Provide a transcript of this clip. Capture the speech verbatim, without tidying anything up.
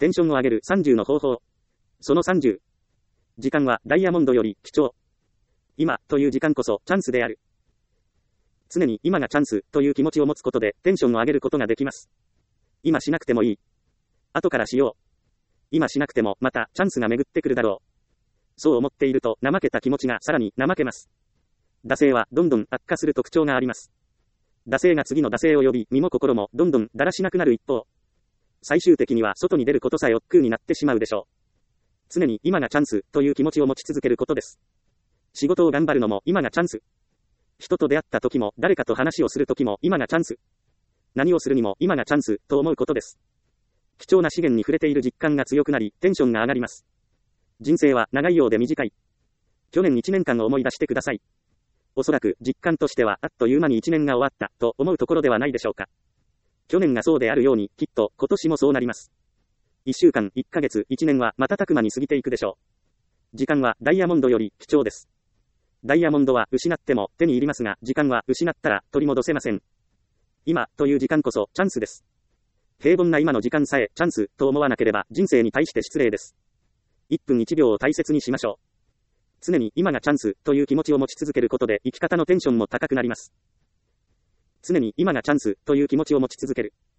テンションを上げるさんじゅうの方法。そのさんじゅう。時間はダイヤモンドより貴重。今という時間こそチャンスである。常に今がチャンスという気持ちを持つことでテンションを上げることができます。今しなくてもいい。後からしよう。今しなくてもまたチャンスが巡ってくるだろう。そう思っていると怠けた気持ちがさらに怠けます。惰性はどんどん悪化する特徴があります。惰性が次の惰性を呼び、身も心もどんどんだらしなくなる一方、最終的には外に出ることさえ億劫になってしまうでしょう。常に今がチャンスという気持ちを持ち続けることです。仕事を頑張るのも今がチャンス。人と出会った時も誰かと話をする時も今がチャンス。何をするにも今がチャンスと思うことです。貴重な資源に触れている実感が強くなり、テンションが上がります。人生は長いようで短い。去年いちねんかんを思い出してください。おそらく実感としてはあっという間にいちねんが終わったと思うところではないでしょうか。去年がそうであるようにきっと今年もそうなります。いっしゅうかん、いっかげつ、いちねんは瞬く間に過ぎていくでしょう。時間はダイヤモンドより貴重です。ダイヤモンドは失っても手に入りますが、時間は失ったら取り戻せません。今という時間こそチャンスです。平凡な今の時間さえチャンスと思わなければ人生に対して失礼です。いっぷんいちびょうを大切にしましょう。常に今がチャンスという気持ちを持ち続けることで生き方のテンションも高くなります。常に今がチャンスという気持ちを持ち続ける。